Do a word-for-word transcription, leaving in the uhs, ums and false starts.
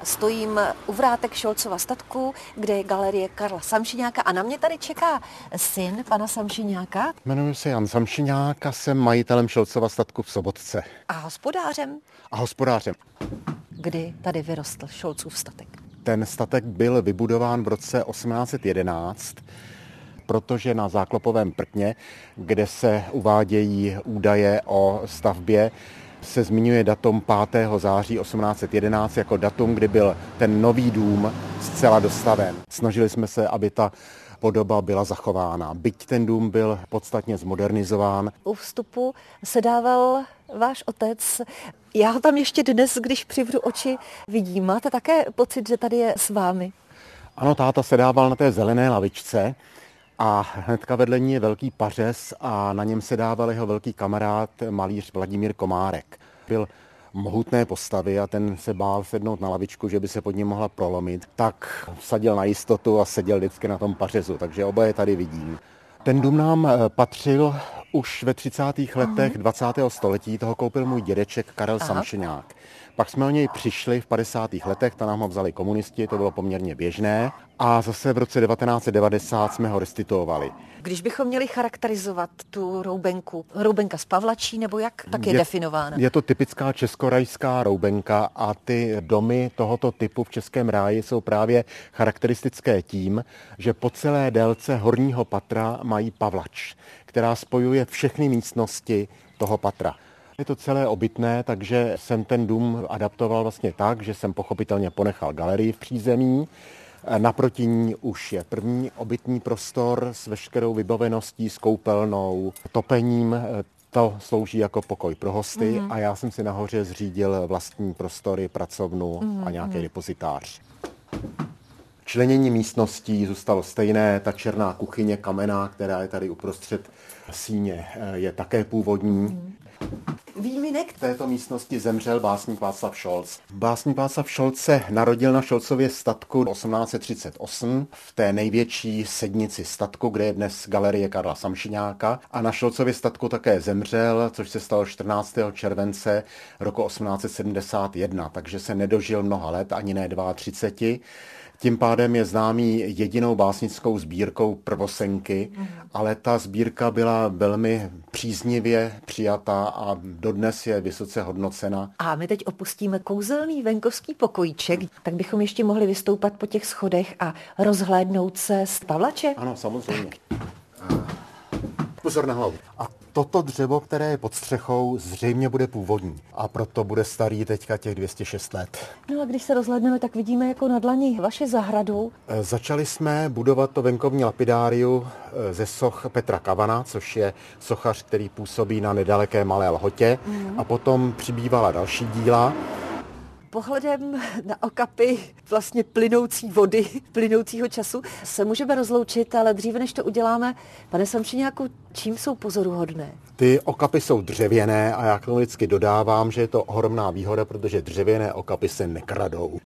Stojím u vrátek Šolcova statku, kde je galerie Karla Samšiňáka a na mě tady čeká syn pana Samšiňáka. Jmenuji se Jan Samšiňák a jsem majitelem Šolcova statku v Sobotce. A hospodářem? A hospodářem. Kdy tady vyrostl Šolcův statek? Ten statek byl vybudován v roce osmnáct set jedenáct, protože na Záklopovém prkně, kde se uvádějí údaje o stavbě, se zmiňuje datum pátého září osmnáct set jedenáct jako datum, kdy byl ten nový dům zcela dostaven. Snažili jsme se, aby ta podoba byla zachována. Byť ten dům byl podstatně zmodernizován. U vstupu se dával váš otec. Já ho tam ještě dnes, když přivřu oči, vidím. Máte také pocit, že tady je s vámi? Ano, táta se dával na té zelené lavičce a hnedka vedle ní je velký pařez a na něm se dával jeho velký kamarád, malíř Vladimír Komárek. Byl mohutné postavy a ten se bál sednout na lavičku, že by se pod ním mohla prolomit. Tak vsadil na jistotu a seděl vždycky na tom pařezu, takže oboje tady vidím. Ten dům nám patřil už ve třicátých letech dvacátého století, toho koupil můj dědeček Karel Aha. Samšiňák. Pak jsme o něj přišli v padesátých letech, to nám ho vzali komunisti, to bylo poměrně běžné. A zase v roce devatenáct set devadesát jsme ho restituovali. Když bychom měli charakterizovat tu roubenku, roubenka z Pavlačí, nebo jak tak je, je definována? Je to typická českorajská roubenka a ty domy tohoto typu v Českém ráji jsou právě charakteristické tím, že po celé délce horního patra mají pavlač, která spojuje všechny místnosti toho patra. Je to celé obytné, takže jsem ten dům adaptoval vlastně tak, že jsem pochopitelně ponechal galerii v přízemí. Naproti ní už je první obytný prostor s veškerou vybaveností, s koupelnou, topením. To slouží jako pokoj pro hosty mm. a já jsem si nahoře zřídil vlastní prostory, pracovnu mm. a nějaký depozitář. Členění místností zůstalo stejné, ta černá kuchyně kamenná, která je tady uprostřed síně, je také původní. Mm. Výjimek? V této místnosti zemřel básník Václav Šolc. Básník Václav Šolc se narodil na Šolcově statku osmnáct set třicet osm v té největší sednici statku, kde je dnes galerie Karla Samšiňáka, a na Šolcově statku také zemřel, což se stalo čtrnáctého července roku osmnáct set sedmdesát jedna, takže se nedožil mnoha let, ani ne třicet dva. Tím pádem je známý jedinou básnickou sbírkou Prvosenky, mm. ale ta sbírka byla velmi příznivě přijatá a dodnes je vysoce hodnocena. A my teď opustíme kouzelný venkovský pokojíček, tak bychom ještě mohli vystoupat po těch schodech a rozhlédnout se z Pavlače? Ano, samozřejmě. Pozor na hlavu. A toto dřevo, které je pod střechou, zřejmě bude původní. A proto bude starý teďka těch dvě stě šest let. No a když se rozhlédneme, tak vidíme jako na dlani vaše zahradu. Začali jsme budovat to venkovní lapidáriu ze soch Petra Kavana, což je sochař, který působí na nedaleké Malé Lhotě. Mm. A potom přibývala další díla. Pohledem na okapy vlastně plynoucí vody, plynoucího času se můžeme rozloučit, ale dříve než to uděláme, pane Samšiňáku, čím jsou pozoruhodné? Ty okapy jsou dřevěné a já k tomu vždycky dodávám, že je to ohromná výhoda, protože dřevěné okapy se nekradou.